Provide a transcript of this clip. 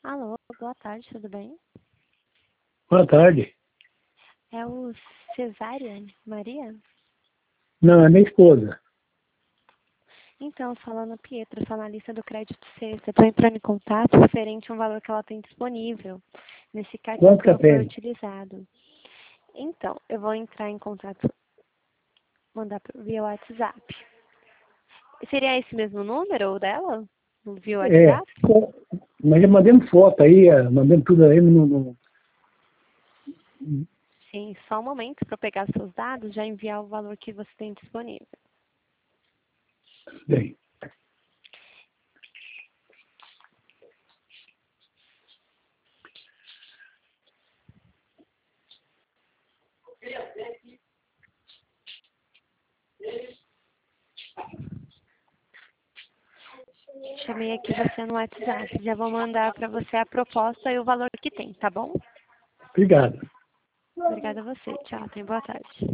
Alô, boa tarde, tudo bem? Boa tarde. É o Cesária Maria? Não, é minha esposa. Então, falando Pietro, sou analista do Crédito Sexta. Estou entrando em contato referente a um valor que ela tem disponível nesse cartão Quanto que que ela não foi tem? utilizado. Então, eu vou entrar em contato, mandar via WhatsApp. Seria esse mesmo número ou dela? Via É, WhatsApp? nós já mandamos foto aí, mandamos tudo aí no. Sim, só um momento para eu pegar seus dados e já enviar o valor que você tem disponível. Bem, Chamei aqui você no WhatsApp. Já vou mandar para você a proposta e o valor que tem, tá bom? obrigado. Obrigada a você. Tchau, tenha boa tarde.